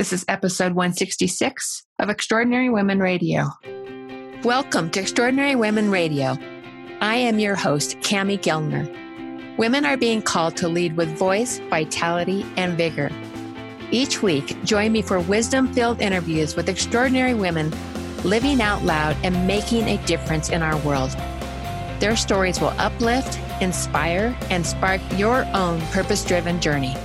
This is episode 166 of Extraordinary Women Radio. Welcome to Extraordinary Women Radio. I am your host, Cami Gellner. Women are being called to lead with voice, vitality, and vigor. Each week, join me for wisdom-filled interviews with extraordinary women living out loud and making a difference in our world. Their stories will uplift, inspire, and spark your own purpose-driven journey.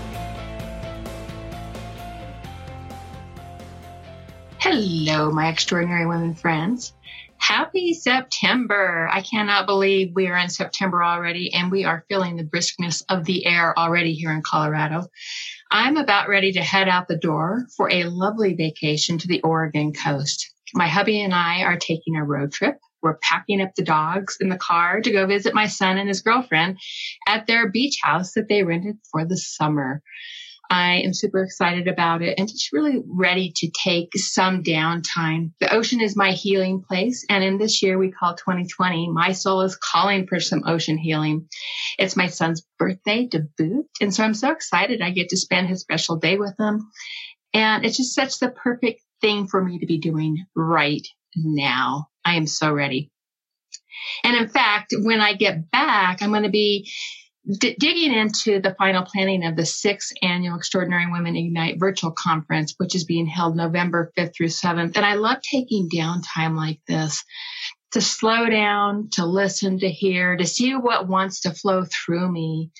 Hello, my extraordinary women friends. Happy September. I cannot believe we are in September already, and we are feeling the briskness of the air already here in Colorado. I'm about ready to head out the door for a lovely vacation to the Oregon coast. My hubby and I are taking a road trip. We're packing up the dogs in the car to go visit my son and his girlfriend at their beach house that they rented for the summer. I am super excited about it and just really ready to take some downtime. The ocean is my healing place. And in this year we call 2020, my soul is calling for some ocean healing. It's my son's birthday to boot. And so I'm so excited I get to spend his special day with him. And it's just such the perfect thing for me to be doing right now. I am so ready. And in fact, when I get back, I'm going to be digging into the final planning of the 6th annual Extraordinary Women Ignite virtual conference, which is being held November 5th through 7th. And I love taking downtime like this to slow down, to listen, to hear, to see what wants to flow through me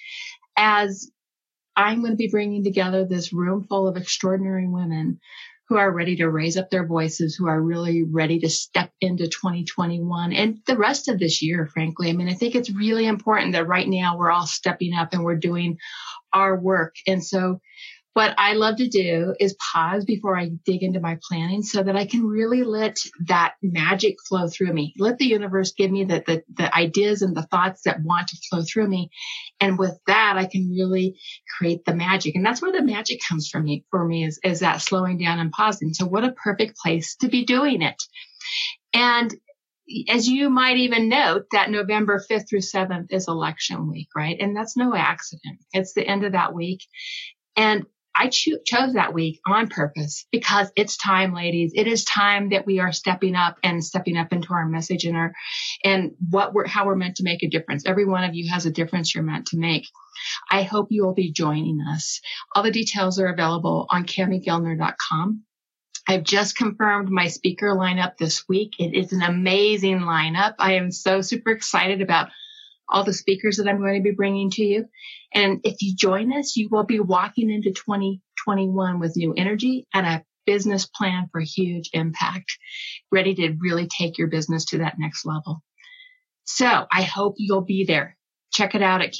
as I'm going to be bringing together this room full of extraordinary women who are ready to raise up their voices, who are really ready to step into 2021 and the rest of this year, frankly. I mean, I think it's really important that right now we're all stepping up and we're doing our work. And so what I love to do is pause before I dig into my planning so that I can really let that magic flow through me. Let the universe give me the ideas and the thoughts that want to flow through me. And with that, I can really create the magic. And that's where the magic comes from for me is that slowing down and pausing. So what a perfect place to be doing it. And as you might even note, that November 5th through 7th is election week, right? And that's no accident. It's the end of that week. And I chose that week on purpose because it's time, ladies. It is time that we are stepping up into our message and how we're meant to make a difference. Every one of you has a difference you're meant to make. I hope you will be joining us. All the details are available on CamiGellner.com. I've just confirmed my speaker lineup this week. It is an amazing lineup. I am so super excited about all the speakers that I'm going to be bringing to you. And if you join us, you will be walking into 2021 with new energy and a business plan for huge impact, ready to really take your business to that next level. So I hope you'll be there. Check it out at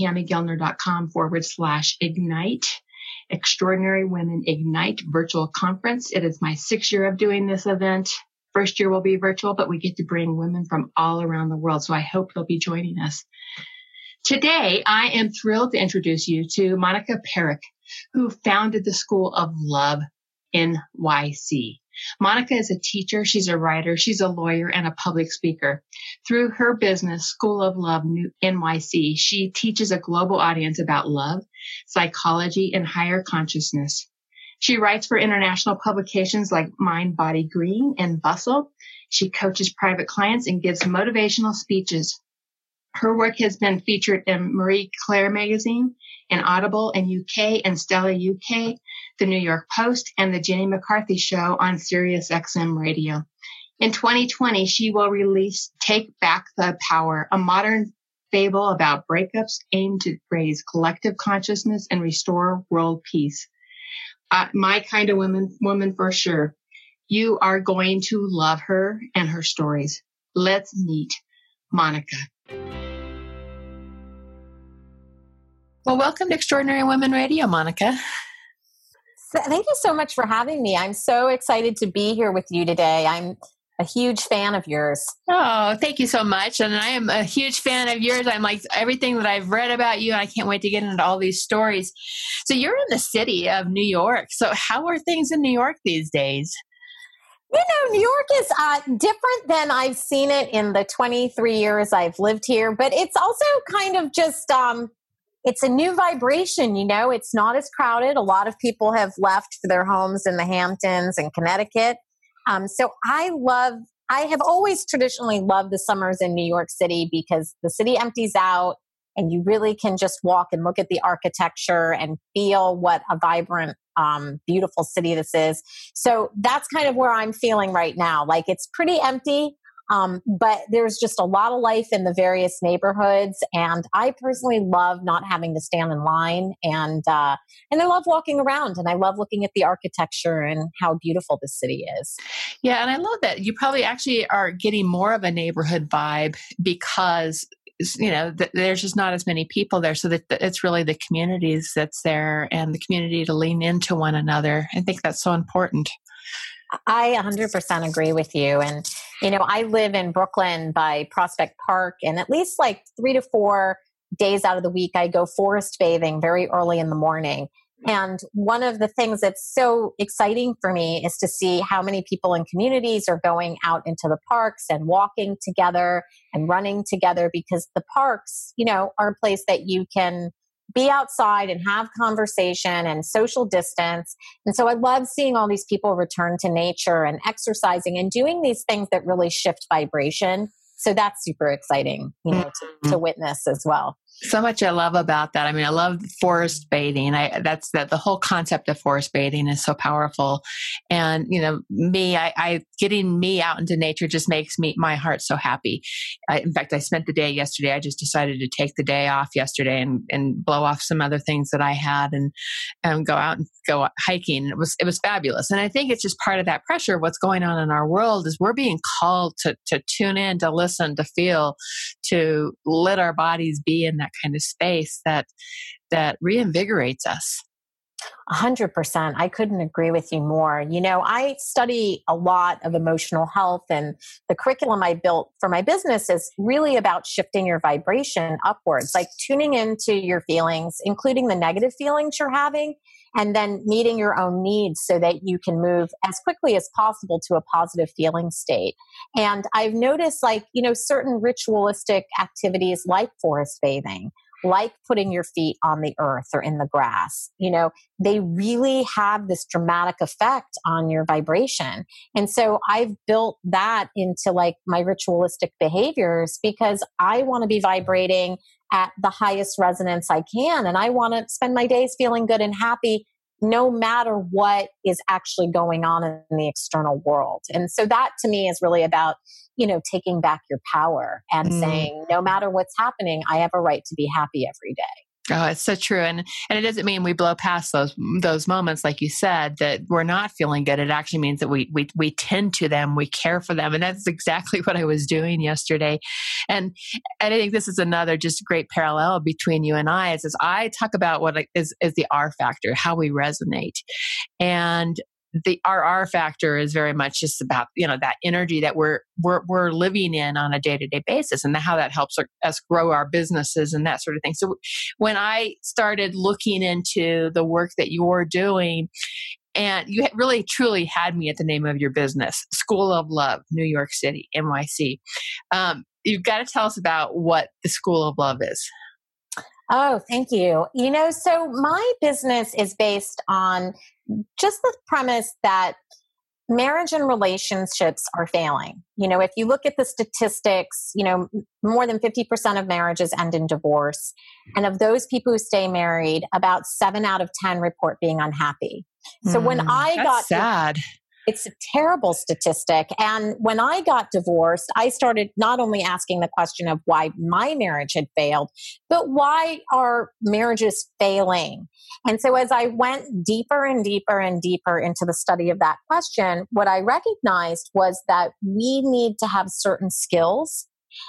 CamiGellner.com/ignite. Extraordinary Women Ignite virtual conference. It is my 6th year of doing this event. First year will be virtual, but we get to bring women from all around the world. So I hope you'll be joining us. Today, I am thrilled to introduce you to Monica Parekh, who founded the School of Love NYC. Monica is a teacher, she's a writer, she's a lawyer, and a public speaker. Through her business, School of Love NYC, she teaches a global audience about love, psychology, and higher consciousness. She writes for international publications like Mind, Body, Green, and Bustle. She coaches private clients and gives motivational speeches. Her work has been featured in Marie Claire magazine, and Audible in UK and Stella UK, the New York Post, and the Jenny McCarthy Show on Sirius XM Radio. In 2020, she will release Take Back the Power, a modern fable about breakups aimed to raise collective consciousness and restore world peace. My kind of woman for sure. You are going to love her and her stories. Let's meet Monica. Well, welcome to Extraordinary Women Radio, Monica. Thank you so much for having me. I'm so excited to be here with you today. I'm a huge fan of yours. Oh, thank you so much. And I am a huge fan of yours. I'm like everything that I've read about you. I can't wait to get into all these stories. So you're in the city of New York. So how are things in New York these days? You know, New York is different than I've seen it in the 23 years I've lived here, but it's also kind of just it's a new vibration, it's not as crowded. A lot of people have left for their homes in the Hamptons and Connecticut. So I have always traditionally loved the summers in New York City because the city empties out and you really can just walk and look at the architecture and feel what a vibrant, beautiful city this is. So that's kind of where I'm feeling right now. Like it's pretty empty. But there's just a lot of life in the various neighborhoods. And I personally love not having to stand in line. And I love walking around and I love looking at the architecture and how beautiful the city is. Yeah. And I love that you probably actually are getting more of a neighborhood vibe because there's just not as many people there. So that it's really the communities that's there and the community to lean into one another. I think that's so important. I 100% agree with you. And, I live in Brooklyn by Prospect Park, and at least like 3 to 4 days out of the week, I go forest bathing very early in the morning. And one of the things that's so exciting for me is to see how many people in communities are going out into the parks and walking together and running together, because the parks, are a place that you can be outside and have conversation and social distance. And so I love seeing all these people return to nature and exercising and doing these things that really shift vibration. So that's super exciting, to witness as well. So much I love about that. I mean, I love forest bathing. The whole concept of forest bathing is so powerful. And, getting me out into nature just makes my heart so happy. In fact, I spent the day yesterday. I just decided to take the day off yesterday and blow off some other things that I had and go out and go hiking. It was fabulous. And I think it's just part of that pressure. What's going on in our world is we're being called to tune in, to listen, to feel, to let our bodies be in that kind of space that reinvigorates us. 100%. I couldn't agree with you more. I study a lot of emotional health, and the curriculum I built for my business is really about shifting your vibration upwards, like tuning into your feelings, including the negative feelings you're having, and then meeting your own needs so that you can move as quickly as possible to a positive feeling state. And I've noticed certain ritualistic activities like forest bathing, like putting your feet on the earth or in the grass, they really have this dramatic effect on your vibration. And so I've built that into my ritualistic behaviors because I want to be vibrating at the highest resonance I can. And I want to spend my days feeling good and happy no matter what is actually going on in the external world. And so that to me is really about, taking back your power and saying, no matter what's happening, I have a right to be happy every day. Oh, it's so true. And it doesn't mean we blow past those moments, like you said, that we're not feeling good. It actually means that we tend to them, we care for them. And that's exactly what I was doing yesterday. And I think this is another just great parallel between you and I, is I talk about what is the R factor, how we resonate. And the R factor is very much just about, that energy that we're living in on a day-to-day basis, and how that helps us grow our businesses and that sort of thing. So when I started looking into the work that you're doing, and you really truly had me at the name of your business, School of Love, New York City, NYC. You've got to tell us about what the School of Love is. Oh, thank you. So my business is based on just the premise that marriage and relationships are failing. If you look at the statistics, more than 50% of marriages end in divorce. And of those people who stay married, about 7 out of 10 report being unhappy. So when I got sad. It's a terrible statistic. And when I got divorced, I started not only asking the question of why my marriage had failed, but why are marriages failing? And so as I went deeper and deeper and deeper into the study of that question, what I recognized was that we need to have certain skills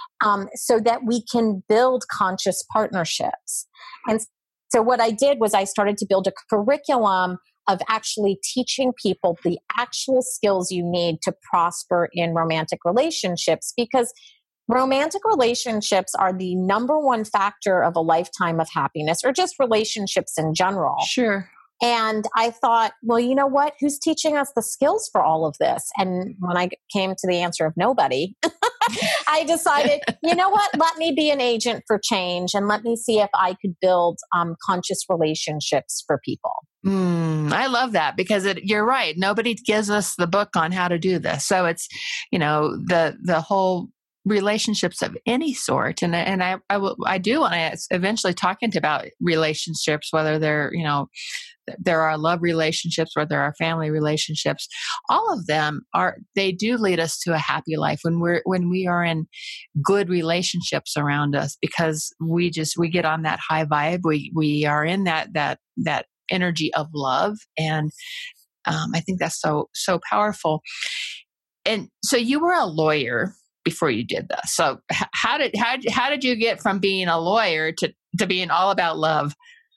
so that we can build conscious partnerships. And so what I did was I started to build a curriculum of actually teaching people the actual skills you need to prosper in romantic relationships, because romantic relationships are the number one factor of a lifetime of happiness, or just relationships in general. Sure. And I thought, well, you know what? Who's teaching us the skills for all of this? And when I came to the answer of nobody, I decided, you know what? Let me be an agent for change and let me see if I could build conscious relationships for people. I love that because you're right. Nobody gives us the book on how to do this. So it's, the whole relationships of any sort. And I do want to eventually talk into about relationships, whether they're, there are love relationships, whether there are family relationships. All of them they do lead us to a happy life when we are in good relationships around us, because we get on that high vibe. We are in that energy of love. And I think that's so powerful. And so you were a lawyer before you did this. So how did you get from being a lawyer to being all about love?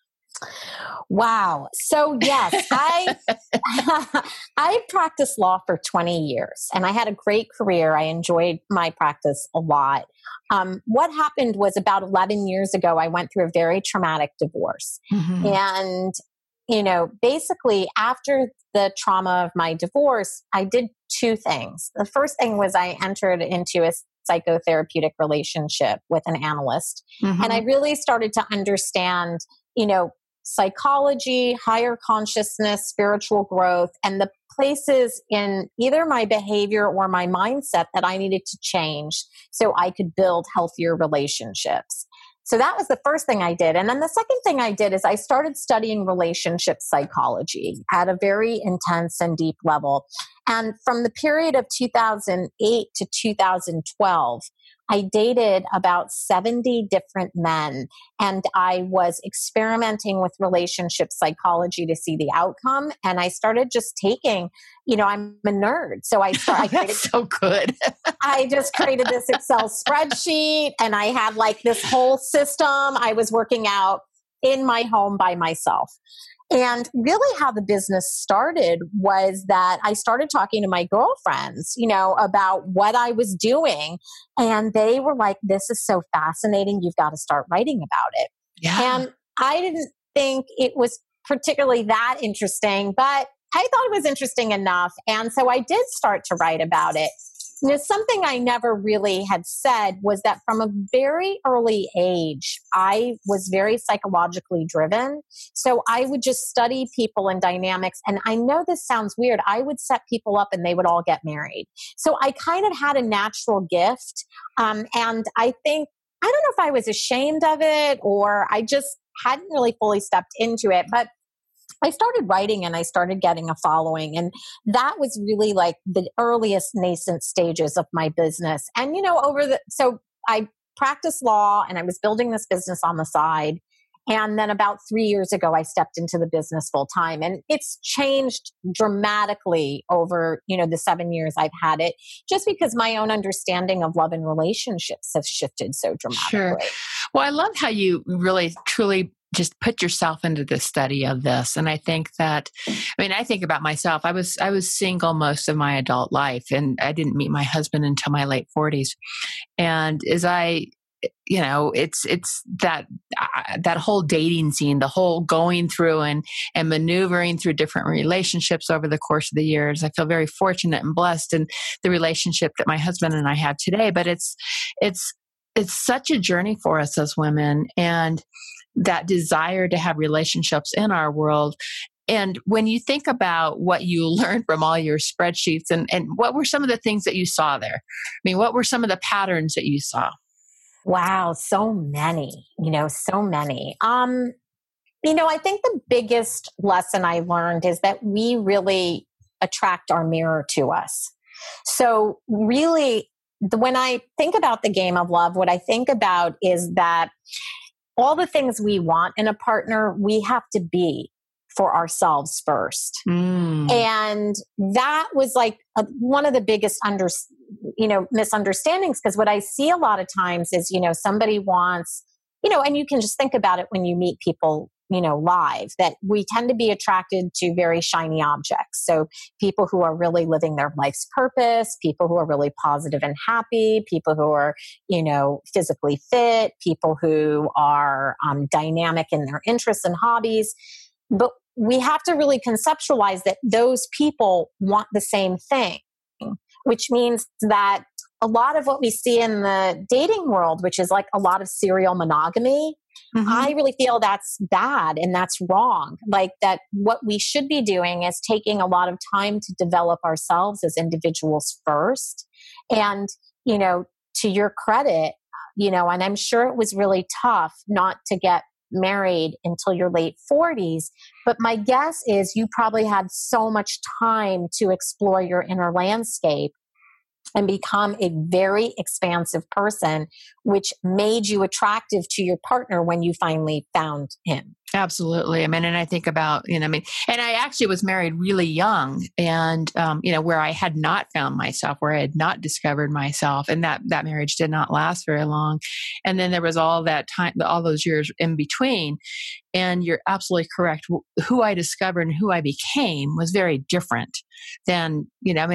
Wow. So yes, I practiced law for 20 years and I had a great career. I enjoyed my practice a lot. What happened was about 11 years ago, I went through a very traumatic divorce. Mm-hmm. And, basically after the trauma of my divorce, I did two things. The first thing was I entered into a psychotherapeutic relationship with an analyst. Mm-hmm. And I really started to understand, psychology, higher consciousness, spiritual growth, and the places in either my behavior or my mindset that I needed to change so I could build healthier relationships. So that was the first thing I did. And then the second thing I did is I started studying relationship psychology at a very intense and deep level. And from the period of 2008 to 2012, I dated about 70 different men, and I was experimenting with relationship psychology to see the outcome. And I started just taking, I'm a nerd. So I created, so good. I just created this Excel spreadsheet and I had like this whole system I was working out in my home by myself. And really how the business started was that I started talking to my girlfriends, about what I was doing. And they were like, this is so fascinating. You've got to start writing about it. Yeah. And I didn't think it was particularly that interesting, but I thought it was interesting enough. And so I did start to write about it. Something I never really had said was that from a very early age, I was very psychologically driven. So I would just study people and dynamics. And I know this sounds weird. I would set people up and they would all get married. So I kind of had a natural gift. And I think, I don't know if I was ashamed of it or I just hadn't really fully stepped into it. But I started writing and I started getting a following. And that was really like the earliest nascent stages of my business. And, so I practiced law and I was building this business on the side. And then about 3 years ago, I stepped into the business full time. And it's changed dramatically over, the 7 years I've had it, just because my own understanding of love and relationships has shifted so dramatically. Sure. Well, I love how you truly just put yourself into the study of this. And I think that, I think about myself. I was single most of my adult life and I didn't meet my husband until my late 40s. And as it's that whole dating scene, the whole going through and maneuvering through different relationships over the course of the years. I feel very fortunate and blessed in the relationship that my husband and I have today, but it's such a journey for us as women, and that desire to have relationships in our world. And when you think about what you learned from all your spreadsheets and what were some of the things that you saw there? What were some of the patterns that you saw? Wow, so many, so many. I think the biggest lesson I learned is that we really attract our mirror to us. So really, when I think about the game of love, what I think about is that all the things we want in a partner, we have to be for ourselves first. And that was like one of the biggest misunderstandings, because what I see a lot of times is, somebody wants, and you can just think about it when you meet people, live, that we tend to be attracted to very shiny objects. So people who are really living their life's purpose, people who are really positive and happy, people who are, physically fit, people who are dynamic in their interests and hobbies. But we have to really conceptualize that those people want the same thing, which means that a lot of what we see in the dating world, which is like a lot of serial monogamy, I really feel that's bad and that's wrong. Like that what we should be doing is taking a lot of time to develop ourselves as individuals first. And, to your credit, and I'm sure it was really tough not to get married until your late 40s. But my guess is you probably had so much time to explore your inner landscape and become a very expansive person, which made you attractive to your partner when you finally found him. Absolutely. I mean, and I think about, and I actually was married really young and, where I had not found myself, where I had not discovered myself, and that marriage did not last very long. And then there was all that time, all those years in between. And you're absolutely correct. Who I discovered and who I became was very different than,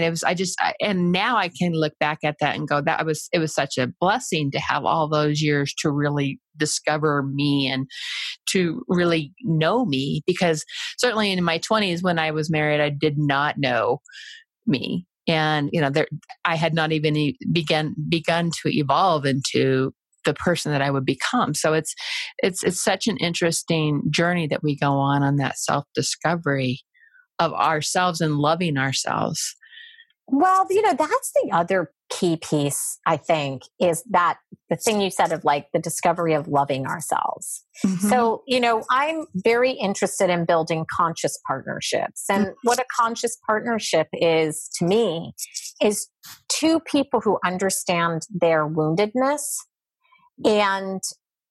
and now I can look back at that and go, it was such a blessing to have all those years to really discover me and to really know me, because certainly in my 20s when I was married, I did not know me. And, I had not even begun to evolve into the person that I would become. So it's such an interesting journey that we go on that self-discovery of ourselves and loving ourselves. Well, that's the other key piece, I think, is that the thing you said of like the discovery of loving ourselves. So, I'm very interested in building conscious partnerships. And what a conscious partnership is to me is two people who understand their woundedness. And,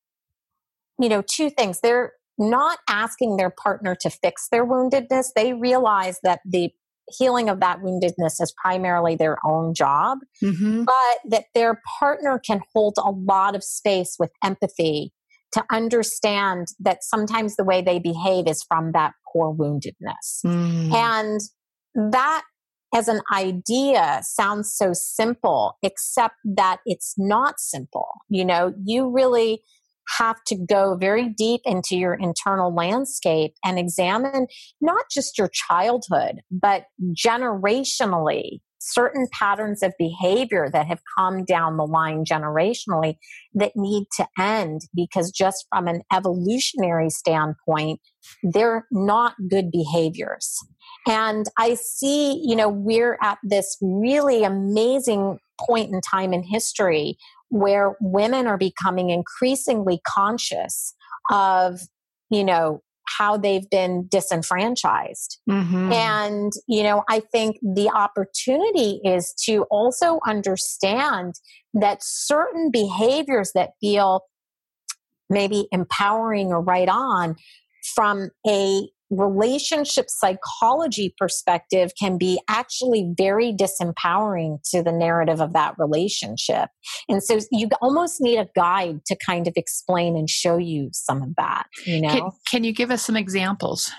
two things. They're not asking their partner to fix their woundedness. They realize that the healing of that woundedness is primarily their own job, but that their partner can hold a lot of space with empathy to understand that sometimes the way they behave is from that core woundedness. And that as an idea sounds so simple, except that it's not simple. You really have to go very deep into your internal landscape and examine not just your childhood, but generationally, certain patterns of behavior that have come down the line generationally that need to end, because just from an evolutionary standpoint, they're not good behaviors. And I see, we're at this really amazing point in time in history where women are becoming increasingly conscious of, how they've been disenfranchised. And, I think the opportunity is to also understand that certain behaviors that feel maybe empowering or right on from a relationship psychology perspective can be actually very disempowering to the narrative of that relationship. And so you almost need a guide to kind of explain and show you some of that, Can you give us some examples?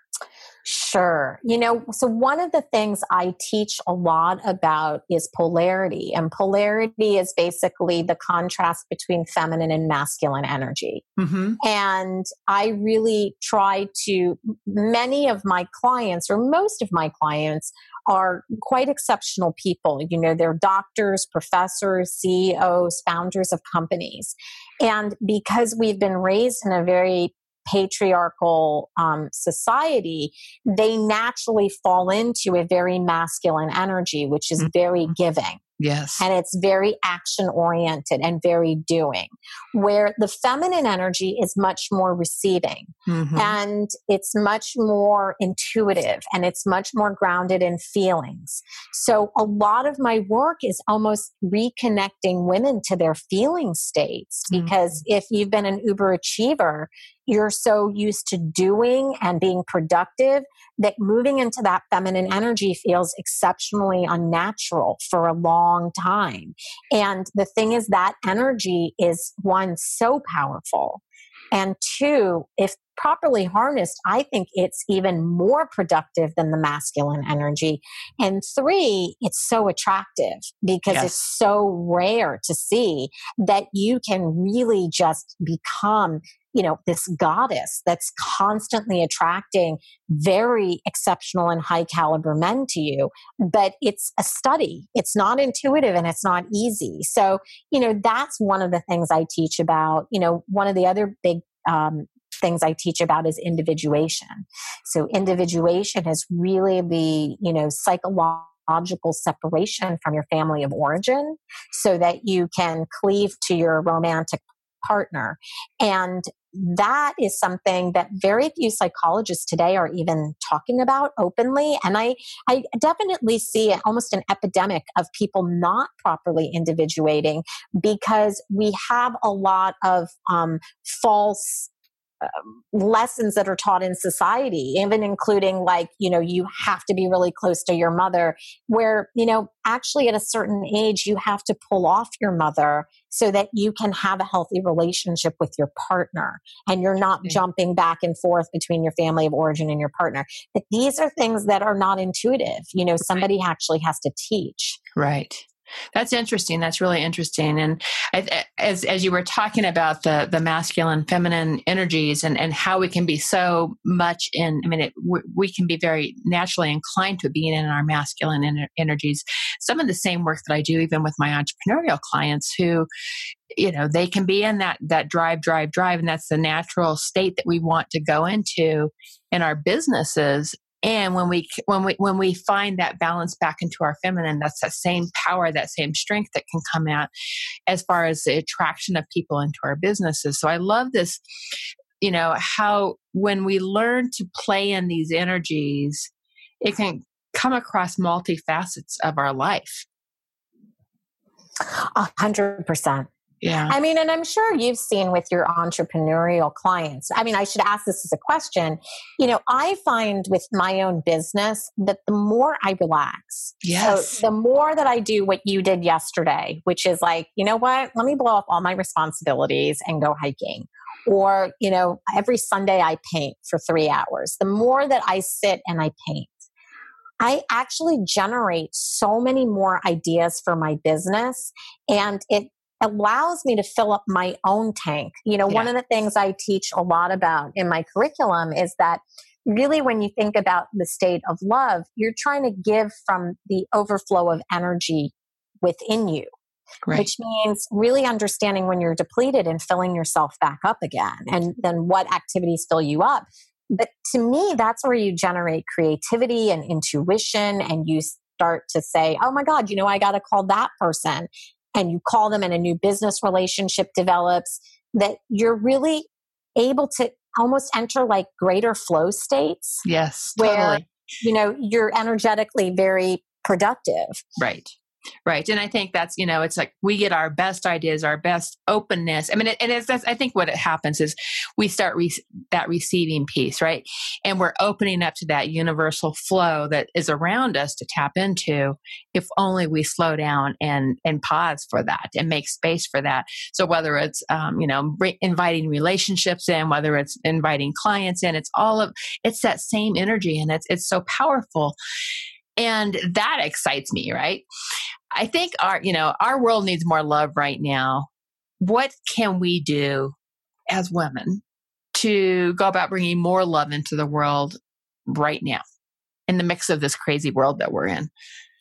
Sure. So one of the things I teach a lot about is polarity. And polarity is basically the contrast between feminine and masculine energy. And I really try to, many of my clients, or most of my clients, are quite exceptional people. They're doctors, professors, CEOs, founders of companies. And because we've been raised in a very patriarchal society, they naturally fall into a very masculine energy, which is very giving. Yes. And it's very action oriented and very doing, where the feminine energy is much more receiving and it's much more intuitive and it's much more grounded in feelings. So a lot of my work is almost reconnecting women to their feeling states, because if you've been an uber achiever, you're so used to doing and being productive that moving into that feminine energy feels exceptionally unnatural for a long time. And the thing is, that energy is, one, so powerful. And two, if properly harnessed, I think it's even more productive than the masculine energy. And three, it's so attractive because it's so rare to see that you can really just become this goddess that's constantly attracting very exceptional and high caliber men to you. But it's a study. It's not intuitive and it's not easy. So, that's one of the things I teach about. One of the other big things I teach about is individuation. So individuation is really the, psychological separation from your family of origin so that you can cleave to your romantic partner. And that is something that very few psychologists today are even talking about openly. And I definitely see almost an epidemic of people not properly individuating because we have a lot of false lessons that are taught in society, even including you have to be really close to your mother, where, actually at a certain age, you have to pull off your mother so that you can have a healthy relationship with your partner. And you're not jumping back and forth between your family of origin and your partner. But these are things that are not intuitive. Somebody actually has to teach. Right. That's interesting. That's really interesting. And as you were talking about the masculine, feminine energies and how we can be so much we can be very naturally inclined to being in our masculine energies. Some of the same work that I do, even with my entrepreneurial clients who, they can be in that drive. And that's the natural state that we want to go into in our businesses. And when we find that balance back into our feminine, that's that same power, that same strength that can come out as far as the attraction of people into our businesses. So I love this, how when we learn to play in these energies, it can come across multifacets of our life. 100%. Yeah. And I'm sure you've seen with your entrepreneurial clients. I should ask this as a question. I find with my own business that the more I relax, so the more that I do what you did yesterday, which is you know what, let me blow up all my responsibilities and go hiking. Or, every Sunday I paint for 3 hours. The more that I sit and I paint, I actually generate so many more ideas for my business, and it allows me to fill up my own tank. One of the things I teach a lot about in my curriculum is that really when you think about the state of love, you're trying to give from the overflow of energy within you, which means really understanding when you're depleted and filling yourself back up again, and then what activities fill you up. But to me, that's where you generate creativity and intuition, and you start to say, oh my God, I got to call that person. And you call them and a new business relationship develops, that you're really able to almost enter greater flow states. Yes, where, totally. You're energetically very productive. Right. Right. And I think that's, it's we get our best ideas, our best openness. I think what happens is we start that receiving piece, right? And we're opening up to that universal flow that is around us to tap into if only we slow down and pause for that and make space for that. So whether it's, inviting relationships in, whether it's inviting clients in, it's that same energy, and it's so powerful. And that excites me, right? I think our world needs more love right now. What can we do as women to go about bringing more love into the world right now in the mix of this crazy world that we're in?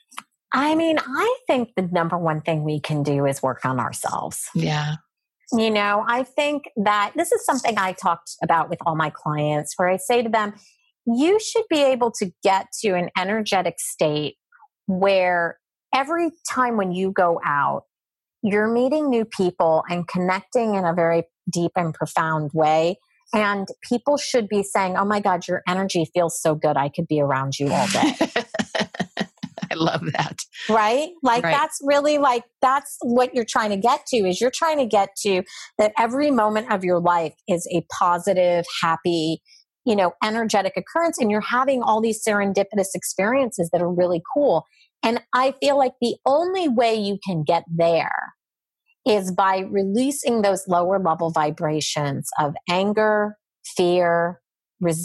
I think the number one thing we can do is work on ourselves. Yeah. I think that this is something I talked about with all my clients, where I say to them, you should be able to get to an energetic state where every time when you go out, you're meeting new people and connecting in a very deep and profound way. And people should be saying, oh my God, your energy feels so good. I could be around you all day. I love that. Right? That's really that's what you're trying to get to, is you're trying to get to that every moment of your life is a positive, happy, energetic occurrence. And you're having all these serendipitous experiences that are really cool. And I feel like the only way you can get there is by releasing those lower level vibrations of anger, fear,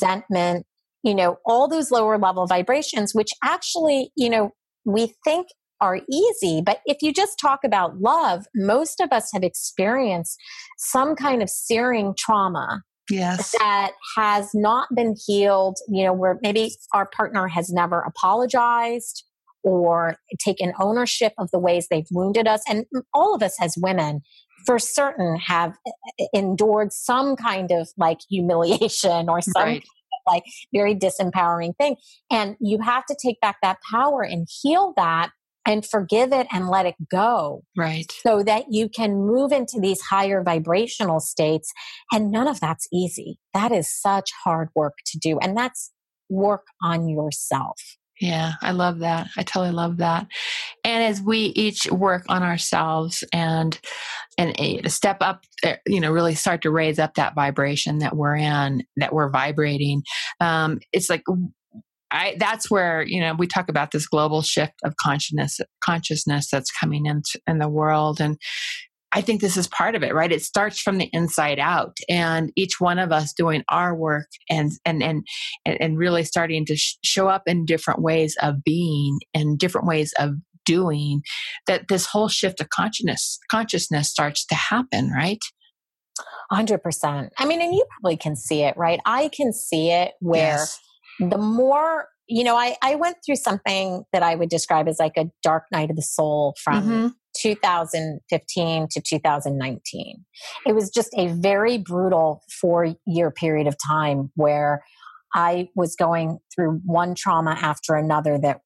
resentment, all those lower level vibrations, which actually, we think are easy. But if you just talk about love, most of us have experienced some kind of searing trauma. Yes. That has not been healed, where maybe our partner has never apologized or taken ownership of the ways they've wounded us. And all of us as women, for certain, have endured some kind of like humiliation or some Right. kind of like very disempowering thing. And you have to take back that power and heal that and forgive it and let it go. Right. So that you can move into these higher vibrational states. And none of that's easy. That is such hard work to do. And that's work on yourself. Yeah, I love that. I totally love that. And as we each work on ourselves and step up, really start to raise up that vibration that we're in, that we're vibrating. It's like, that's where, we talk about this global shift of consciousness that's coming in the world. And I think this is part of it, right? It starts from the inside out, and each one of us doing our work and really starting to show up in different ways of being and different ways of doing, that this whole shift of consciousness starts to happen, right? 100%. I mean, and you probably can see it, right? I can see it where Yes. the more, I went through something that I would describe as like a dark night of the soul from 2015 to 2019. It was just a very brutal 4-year period of time where I was going through one trauma after another that,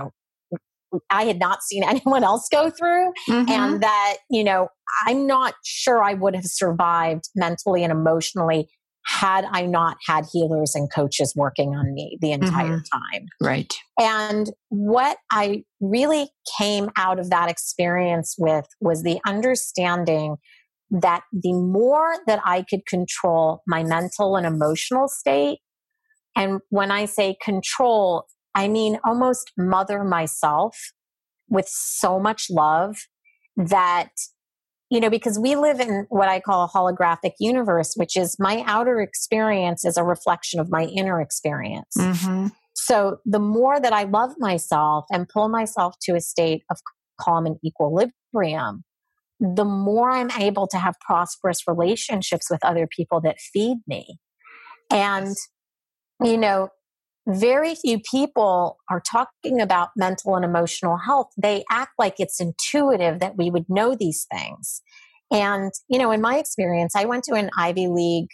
I had not seen anyone else go through. And that, I'm not sure I would have survived mentally and emotionally had I not had healers and coaches working on me the entire time. Right. And what I really came out of that experience with was the understanding that the more that I could control my mental and emotional state, and when I say control, I mean almost mother myself with so much love that, because we live in what I call a holographic universe, which is my outer experience is a reflection of my inner experience. So the more that I love myself and pull myself to a state of calm and equilibrium, the more I'm able to have prosperous relationships with other people that feed me. And, very few people are talking about mental and emotional health. They act like it's intuitive that we would know these things. And, in my experience, I went to Ivy League,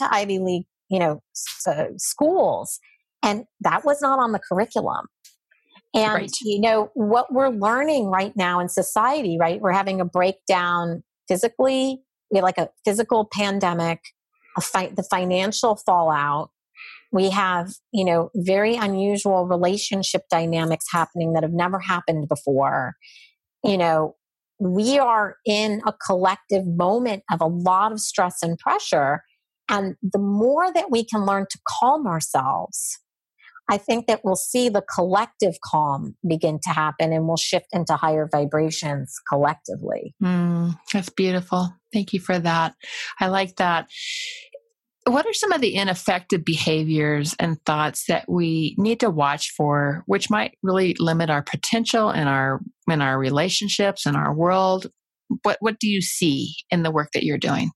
schools, and that was not on the curriculum. And, right. What we're learning right now in society, right? We're having a breakdown physically. We have like a physical pandemic, the financial fallout. We have, very unusual relationship dynamics happening that have never happened before. We are in a collective moment of a lot of stress and pressure. And the more that we can learn to calm ourselves, I think that we'll see the collective calm begin to happen, and we'll shift into higher vibrations collectively. That's beautiful. Thank you for that. I like that. What are some of the ineffective behaviors and thoughts that we need to watch for, which might really limit our potential in our relationships, in our world? What do you see in the work that you're doing?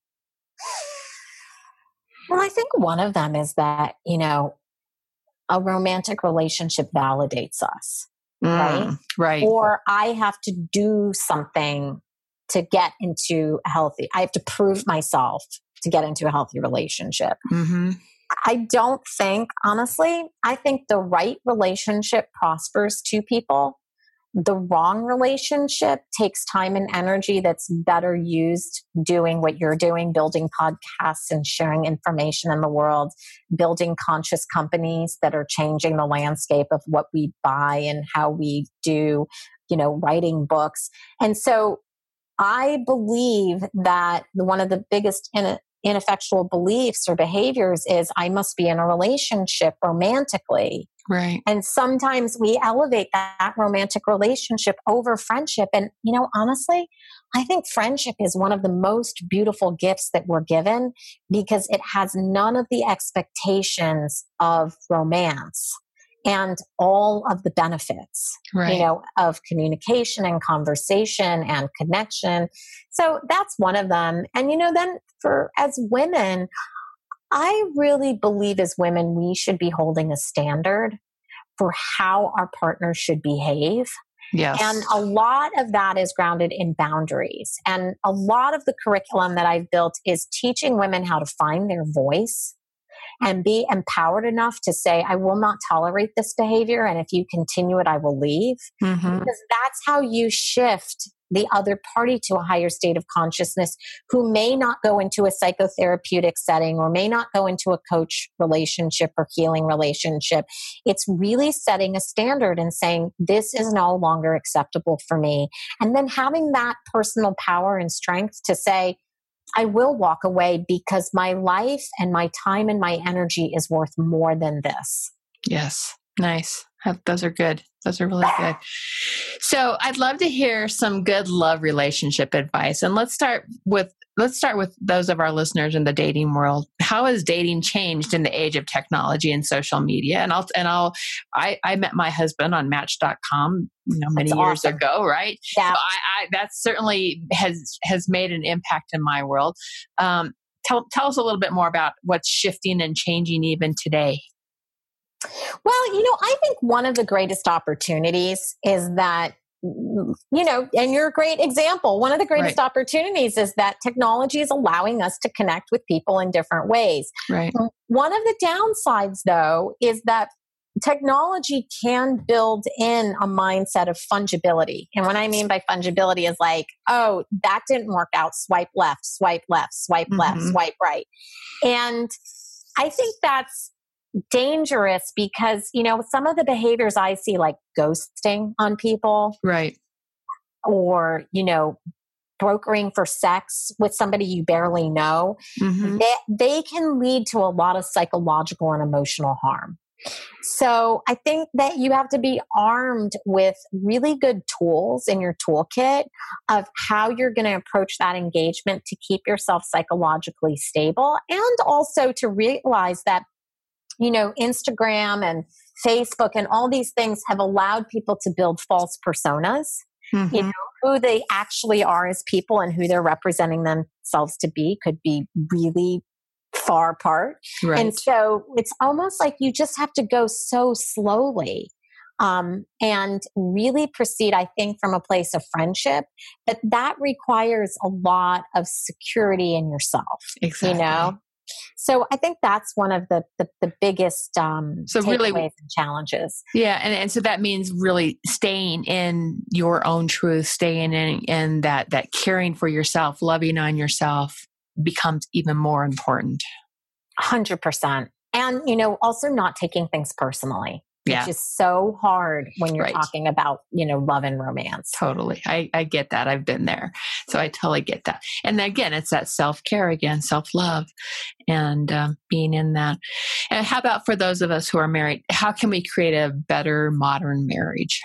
Well, I think one of them is that, a romantic relationship validates us, right? Right. Or I have to do something to get into I have to prove myself to get into a healthy relationship. I don't think, honestly, I think the right relationship prospers two people. The wrong relationship takes time and energy that's better used doing what you're doing, building podcasts and sharing information in the world, building conscious companies that are changing the landscape of what we buy and how we do, writing books. And so I believe that one of the biggest ineffectual beliefs or behaviors is I must be in a relationship romantically. Right. And sometimes we elevate that romantic relationship over friendship. And, honestly, I think friendship is one of the most beautiful gifts that we're given because it has none of the expectations of romance. and all of the benefits, Right. of communication and conversation and connection. So that's one of them. And, then as women, I really believe as women, we should be holding a standard for how our partners should behave. Yes. And a lot of that is grounded in boundaries. And a lot of the curriculum that I've built is teaching women how to find their voice and be empowered enough to say, I will not tolerate this behavior. And if you continue it, I will leave. Mm-hmm. Because that's how you shift the other party to a higher state of consciousness, who may not go into a psychotherapeutic setting or may not go into a coach relationship or healing relationship. It's really setting a standard and saying, this is no longer acceptable for me. And then having that personal power and strength to say, I will walk away because my life and my time and my energy is worth more than this. Yes. Nice. Those are good. Those are really good. So I'd love to hear some good love relationship advice. And let's start with those of our listeners in the dating world. How has dating changed in the age of technology and social media? I met my husband on Match.com, many years ago, right? Yeah. So that certainly has made an impact in my world. Tell us a little bit more about what's shifting and changing even today. Well, I think one of the greatest opportunities is that, and you're a great example. One of the greatest opportunities is that technology is allowing us to connect with people in different ways. Right. One of the downsides, though, is that technology can build in a mindset of fungibility. And what I mean by fungibility is like, oh, that didn't work out. Swipe left, swipe left, swipe left, swipe right. And I think that's dangerous because, some of the behaviors I see, like ghosting on people. Right. Or, brokering for sex with somebody you barely know, they can lead to a lot of psychological and emotional harm. So I think that you have to be armed with really good tools in your toolkit of how you're going to approach that engagement to keep yourself psychologically stable, and also to realize that Instagram and Facebook and all these things have allowed people to build false personas, who they actually are as people and who they're representing themselves to be could be really far apart. Right. And so it's almost like you just have to go so slowly and really proceed, I think, from a place of friendship, that requires a lot of security in yourself. Exactly. So I think that's one of the biggest takeaways and challenges. Yeah. And so that means really staying in your own truth, staying in that caring for yourself, loving on yourself becomes even more important. 100%. And, also not taking things personally. Which is so hard when you're talking about, love and romance. Totally. I get that. I've been there. So I totally get that. And again, it's that self-care again, self-love, and being in that. And how about for those of us who are married, how can we create a better modern marriage?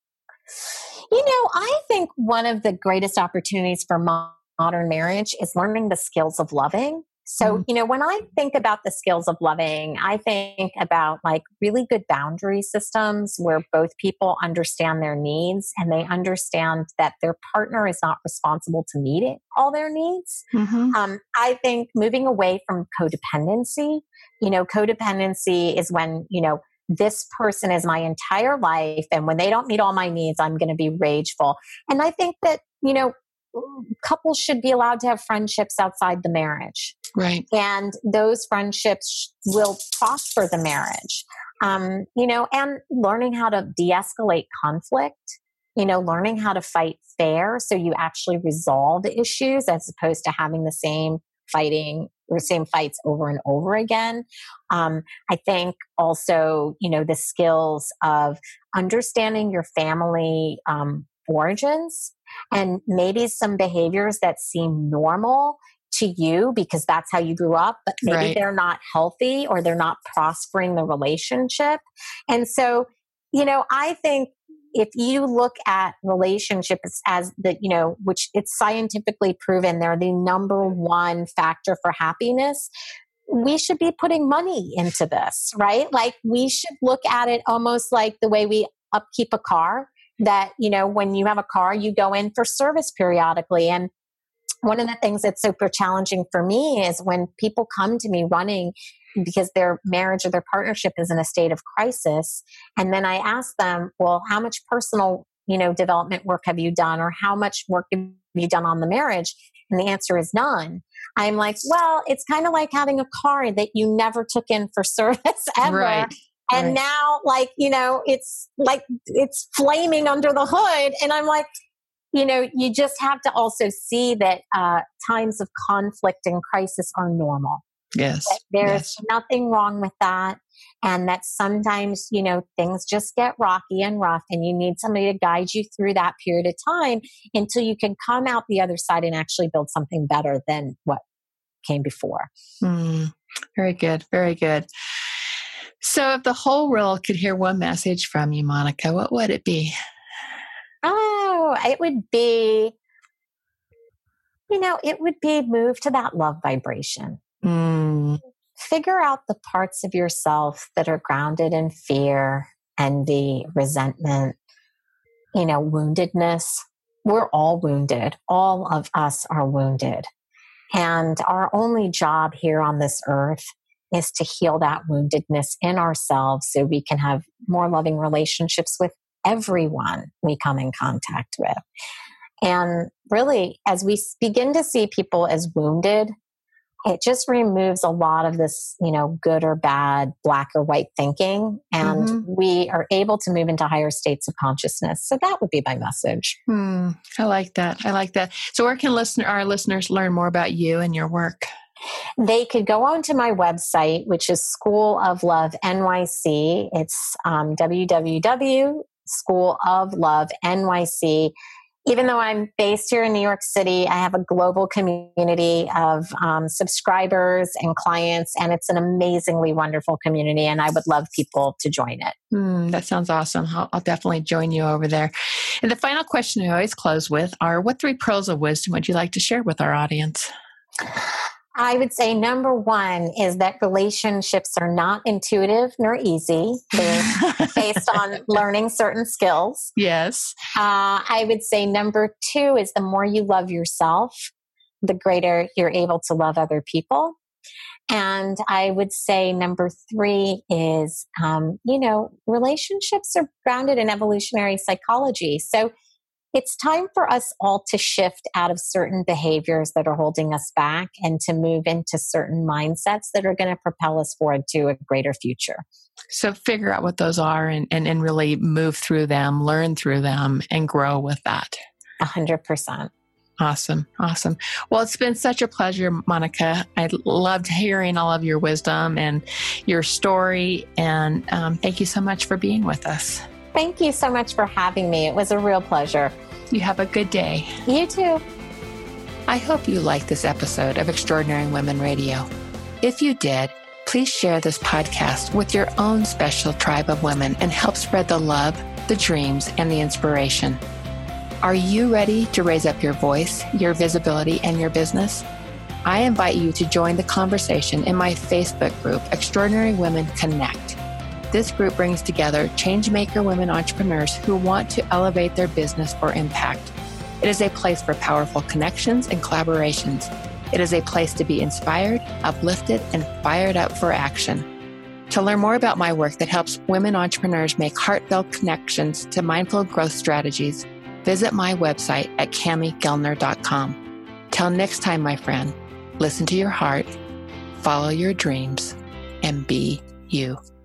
I think one of the greatest opportunities for modern marriage is learning the skills of loving. So, when I think about the skills of loving, I think about like really good boundary systems where both people understand their needs and they understand that their partner is not responsible to meet all their needs. I think moving away from codependency, codependency is when, this person is my entire life. And when they don't meet all my needs, I'm going to be rageful. And I think that, couples should be allowed to have friendships outside the marriage. Right. And those friendships will prosper the marriage. And learning how to de-escalate conflict, learning how to fight fair so you actually resolve the issues as opposed to having the same fights over and over again. I think also, the skills of understanding your family origins and maybe some behaviors that seem normal to you because that's how you grew up, but maybe they're not healthy or they're not prospering the relationship. And so, I think if you look at relationships as which it's scientifically proven, they're the number one factor for happiness. we should be putting money into this, right? Like we should look at it almost like the way we upkeep a car, that, when you have a car, you go in for service periodically. And one of the things that's super challenging for me is when people come to me running because their marriage or their partnership is in a state of crisis. And then I ask them, well, how much personal, development work have you done? Or how much work have you done on the marriage? And the answer is none. I'm like, well, it's kind of like having a car that you never took in for service ever. Right. And now, it's flaming under the hood. And I'm like, you just have to also see that times of conflict and crisis are normal. Yes. There's nothing wrong with that. And that sometimes, things just get rocky and rough, and you need somebody to guide you through that period of time until you can come out the other side and actually build something better than what came before. Very good. Very good. So if the whole world could hear one message from you, Monica, what would it be? Oh, it would be, move to that love vibration. Figure out the parts of yourself that are grounded in fear, envy, resentment, woundedness. We're all wounded. All of us are wounded. And our only job here on this earth is to heal that woundedness in ourselves so we can have more loving relationships with everyone we come in contact with. And really, as we begin to see people as wounded, it just removes a lot of this, good or bad, black or white thinking. And we are able to move into higher states of consciousness. So that would be my message. I like that. So where can our listeners learn more about you and your work? They could go on to my website, which is School of Love NYC. It's www.schooloflovenyc. Even though I'm based here in New York City, I have a global community of subscribers and clients, and it's an amazingly wonderful community, and I would love people to join it. That sounds awesome. I'll definitely join you over there. And the final question I always close with are, what 3 pearls of wisdom would you like to share with our audience? I would say number 1 is that relationships are not intuitive nor easy. They're based on learning certain skills. Yes. I would say number 2 is the more you love yourself, the greater you're able to love other people. And I would say number 3 is, relationships are grounded in evolutionary psychology. So it's time for us all to shift out of certain behaviors that are holding us back and to move into certain mindsets that are going to propel us forward to a greater future. So figure out what those are and really move through them, learn through them, and grow with that. 100%. Awesome. Well, it's been such a pleasure, Monica. I loved hearing all of your wisdom and your story. And thank you so much for being with us. Thank you so much for having me. It was a real pleasure. You have a good day. You too. I hope you liked this episode of Extraordinary Women Radio. If you did, please share this podcast with your own special tribe of women and help spread the love, the dreams, and the inspiration. Are you ready to raise up your voice, your visibility, and your business? I invite you to join the conversation in my Facebook group, Extraordinary Women Connect. This group brings together changemaker women entrepreneurs who want to elevate their business for impact. It is a place for powerful connections and collaborations. It is a place to be inspired, uplifted, and fired up for action. To learn more about my work that helps women entrepreneurs make heartfelt connections to mindful growth strategies, visit my website at CamiGellner.com. Till next time, my friend, listen to your heart, follow your dreams, and be you.